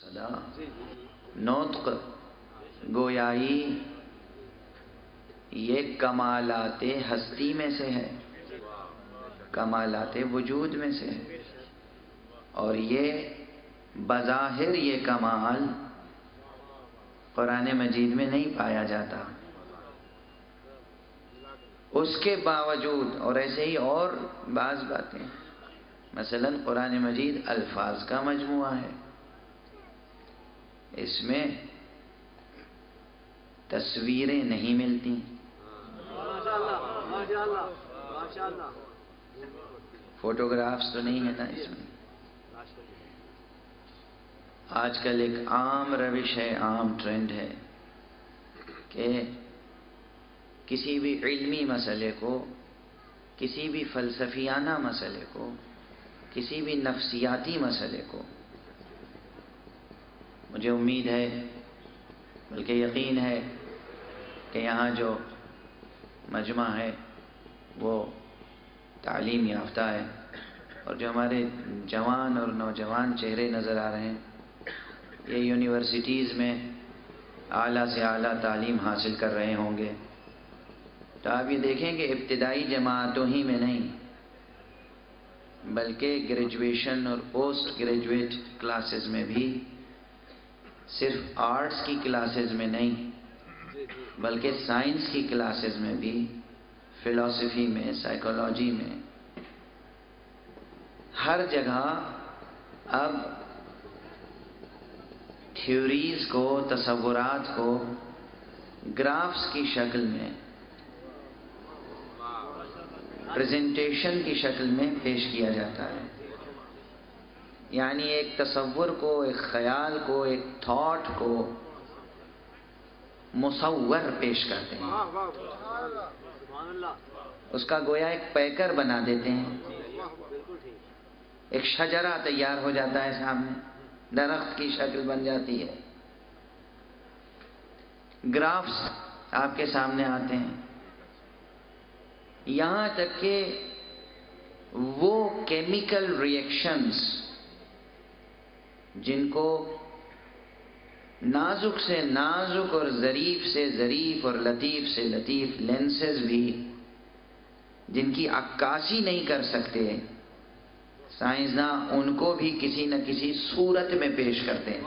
صدا نطق گویائی یہ کمالات ہستی میں سے ہے، کمالات وجود میں سے ہے، اور یہ بظاہر یہ کمال قرآن مجید میں نہیں پایا جاتا۔ اس کے باوجود اور ایسے ہی اور بعض باتیں، مثلا قرآن مجید الفاظ کا مجموعہ ہے، اس میں تصویریں نہیں ملتی، فوٹوگرافز تو نہیں ہے نا اس میں۔ آج کل ایک عام روش ہے، عام ٹرینڈ ہے کہ کسی بھی علمی مسئلے کو، کسی بھی فلسفیانہ مسئلے کو، کسی بھی نفسیاتی مسئلے کو، مجھے امید ہے بلکہ یقین ہے کہ یہاں جو مجمع ہے وہ تعلیم یافتہ ہے، اور جو ہمارے جوان اور نوجوان چہرے نظر آ رہے ہیں یہ یونیورسٹیز میں اعلیٰ سے اعلیٰ تعلیم حاصل کر رہے ہوں گے، تو آپ یہ دیکھیں کہ ابتدائی جماعتوں ہی میں نہیں بلکہ گریجویشن اور پوسٹ گریجویٹ کلاسز میں بھی، صرف آرٹس کی کلاسز میں نہیں بلکہ سائنس کی کلاسز میں بھی، فلسفی میں، سائیکالوجی میں، ہر جگہ اب تھیوریز کو، تصورات کو گرافس کی شکل میں، پریزنٹیشن کی شکل میں پیش کیا جاتا ہے، یعنی ایک تصور کو، ایک خیال کو، ایک تھاٹ کو مصور پیش کرتے ہیں، اس کا گویا ایک پیکر بنا دیتے ہیں، ایک شجرہ تیار ہو جاتا ہے سامنے، درخت کی شکل بن جاتی ہے، گرافس آپ کے سامنے آتے ہیں، یہاں تک کہ وہ کیمیکل ری ایکشنز جن کو نازک سے نازک اور ظریف سے ظریف اور لطیف سے لطیف لینسز بھی جن کی عکاسی نہیں کر سکتے، سائنسداں ان کو بھی کسی نہ کسی صورت میں پیش کرتے ہیں،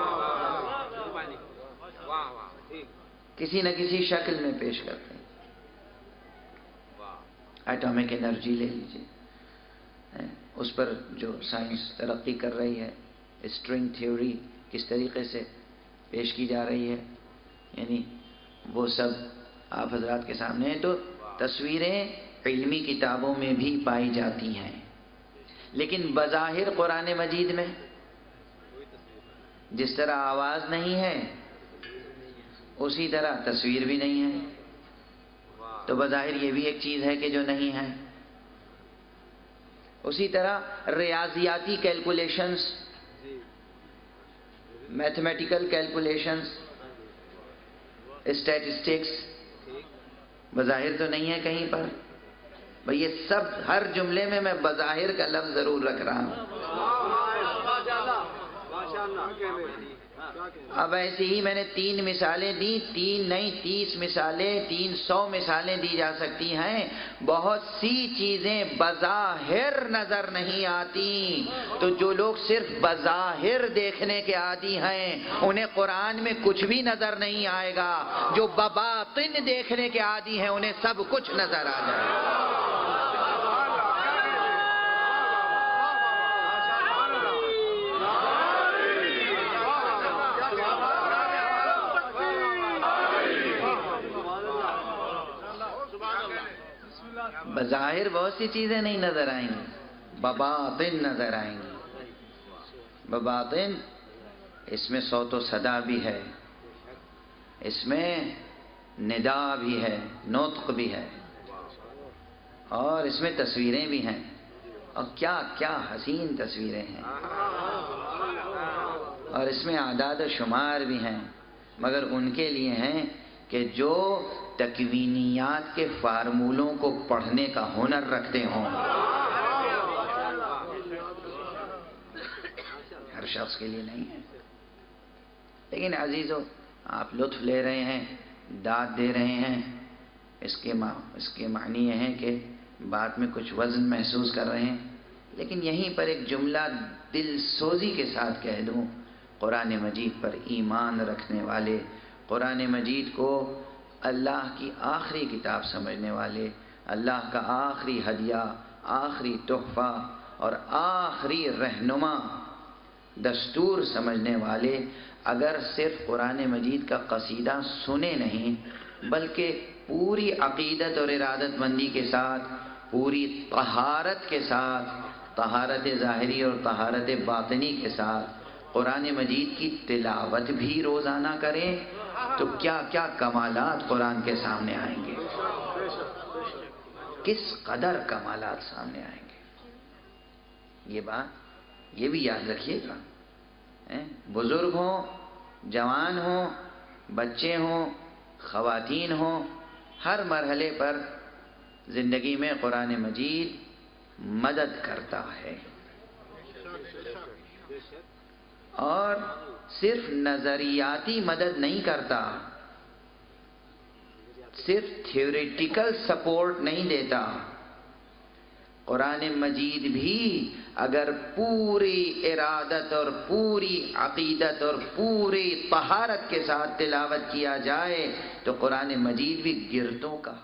کسی نہ کسی شکل میں پیش کرتے ہیں۔ ایٹامک انرجی لے لیجیے، اس پر جو سائنس ترقی کر رہی ہے، اسٹرنگ تھیوری کس طریقے سے پیش کی جا رہی ہے، یعنی وہ سب آپ حضرات کے سامنے ہیں۔ تو تصویریں علمی کتابوں میں بھی پائی جاتی ہیں، لیکن بظاہر قرآن مجید میں جس طرح آواز نہیں ہے اسی طرح تصویر بھی نہیں ہے، تو بظاہر یہ بھی ایک چیز ہے کہ جو نہیں ہے۔ اسی طرح ریاضیاتی کیلکولیشنز، میتھمیٹیکل کیلکولیشنز، اسٹیٹسٹکس بظاہر تو نہیں ہے کہیں پر، بھئی یہ سب ہر جملے میں میں بظاہر کا لفظ ضرور رکھ رہا ہوں۔ اب ایسی ہی میں نے 3 مثالیں دی، 3 نہیں 30 مثالیں، 300 مثالیں دی جا سکتی ہیں۔ بہت سی چیزیں بظاہر نظر نہیں آتی، تو جو لوگ صرف بظاہر دیکھنے کے عادی ہیں انہیں قرآن میں کچھ بھی نظر نہیں آئے گا، جو بباطن دیکھنے کے عادی ہیں انہیں سب کچھ نظر آ جائے گا۔ بظاہر بہت سی چیزیں نہیں نظر آئیں گی، بباطن نظر آئیں گی۔ بباطن اس میں صوت و صدا بھی ہے، اس میں ندا بھی ہے، نطق بھی ہے، اور اس میں تصویریں بھی ہیں، اور کیا کیا حسین تصویریں ہیں، اور اس میں اعداد و شمار بھی ہیں، مگر ان کے لیے ہیں کہ جو تکوینیات کے فارمولوں کو پڑھنے کا ہنر رکھتے ہوں۔ ہر شخص کے لیے نہیں ہے۔ لیکن عزیزو آپ لطف لے رہے ہیں، داد دے رہے ہیں، اس کے معنی یہ ہیں کہ بات میں کچھ وزن محسوس کر رہے ہیں، لیکن یہیں پر ایک جملہ دل سوزی کے ساتھ کہہ دوں، قرآن مجید پر ایمان رکھنے والے، قرآن مجید کو اللہ کی آخری کتاب سمجھنے والے، اللہ کا آخری ہدیہ، آخری تحفہ اور آخری رہنما دستور سمجھنے والے اگر صرف قرآن مجید کا قصیدہ سنے نہیں بلکہ پوری عقیدت اور ارادت مندی کے ساتھ، پوری طہارت کے ساتھ، طہارت ظاہری اور طہارت باطنی کے ساتھ قرآن مجید کی تلاوت بھی روزانہ کریں تو کیا کیا کمالات قرآن کے سامنے آئیں گے، کس قدر کمالات سامنے آئیں گے۔ یہ بات یہ بھی یاد رکھیے گا، بزرگ ہوں، جوان ہوں، بچے ہوں، خواتین ہوں، ہر مرحلے پر زندگی میں قرآن مجید مدد کرتا ہے، اور صرف نظریاتی مدد نہیں کرتا، صرف تھیوریٹیکل سپورٹ نہیں دیتا۔ قرآن مجید بھی اگر پوری ارادت اور پوری عقیدت اور پوری طہارت کے ساتھ تلاوت کیا جائے تو قرآن مجید بھی گرتوں کا